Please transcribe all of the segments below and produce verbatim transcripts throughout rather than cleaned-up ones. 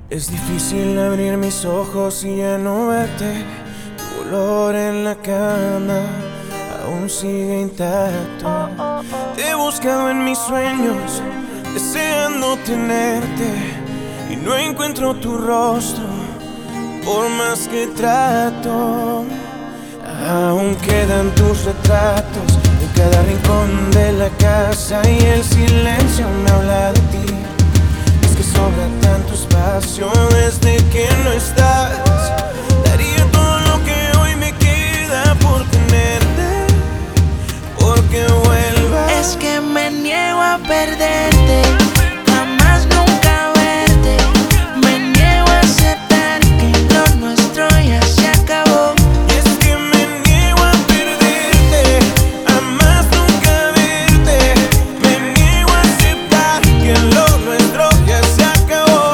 Es difícil abrir mis ojos y ya no verte. Tu olor en la cama aún sigue intacto. Te he buscado en mis sueños, deseando tenerte, y no encuentro tu rostro, por más que trato. Aún quedan tus retratos en cada rincón de la casa, y el silencio me habla de ti. Es que sobra tanto espacio desde que no estás. Daría todo lo que hoy me queda por tenerte, porque vuelvas. Es que me niego a perderte, jamás nunca verte. Me niego a aceptar que lo nuestro ya se acabó. Es que me niego a perderte, jamás nunca verte. Me niego a aceptar que lo nuestro ya se acabó.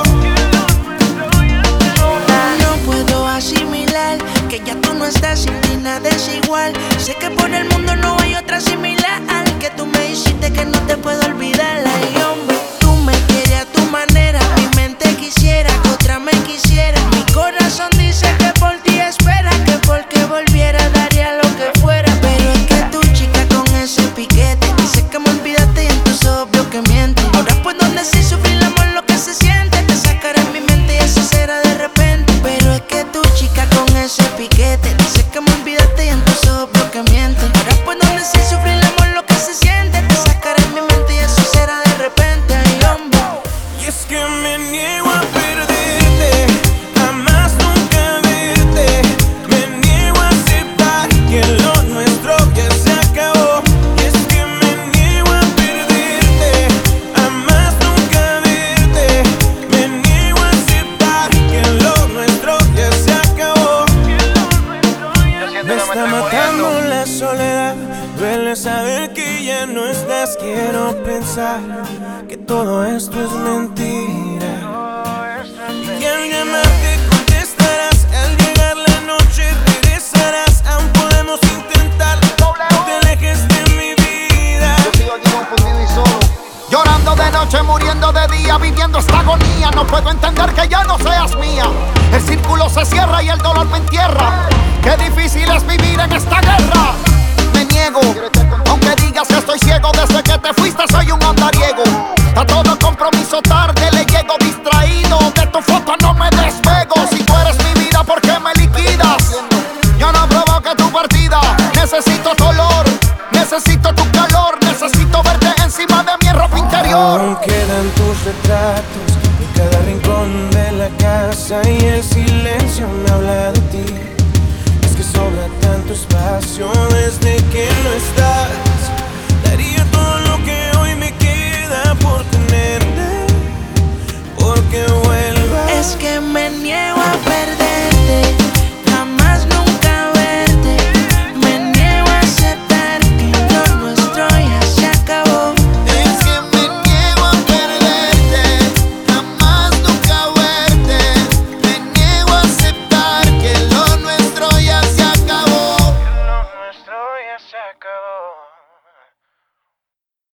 No puedo asimilar que ya tú no estás, sin ti nada es igual. Sé que por el mundo no hay otra similar, que tú me hiciste que no te puedo olvidar. Ay, hombre, tú me quieres a tu manera, mi mente quisiera que otra me quisiera. Mi corazón dice que por ti espera, que porque volviera daría lo que fuera. Pero es que tu chica con ese piquete dice que me olvidaste y entonces obvio que miente. Ahora puedo decir sufrir el amor lo que se siente, te sacaré en mi mente y eso será de repente. Pero es que tu chica con ese piquete dice que me olvidaste y entonces obvio que miente. Ahora puedo decir sufrir el amor lo que se siente, te sacaré en mi mente y eso será de repente. Ay, hombre. Y es que me niego a perderte, jamás nunca verte. Me niego a aceptar que lo nuestro ya se acabó. Y es que me niego a perderte, jamás nunca verte. Me niego a aceptar que lo nuestro ya se acabó. Me está matando la soledad, duele saber que ya no estás. Quiero pensar que todo esto es mentira, y que al llamarte contestarás. Al llegar la noche regresarás. Aún podemos intentar, no te alejes de mi vida. Yo sigo aquí confundido y solo, llorando de noche, muriendo de día, viviendo esta agonía. No puedo entender que ya no seas mía. El círculo se cierra y el dolor me entierra. Qué difícil es vivir en esta guerra. Me niego, aunque digas que estoy ciego. Desde que te fuiste soy un andariego. A todo compromiso tarde le llego, distraído. De tu foto no me despego. Si tú eres mi vida, ¿por qué me liquidas? Yo no provoqué tu partida. Necesito tu olor, necesito tu calor. Necesito verte encima de mi ropa interior. Aún quedan tus retratos en cada rincón de la casa, y el silencio me habla de ti. Es que sobra tanto espacio desde que no estás.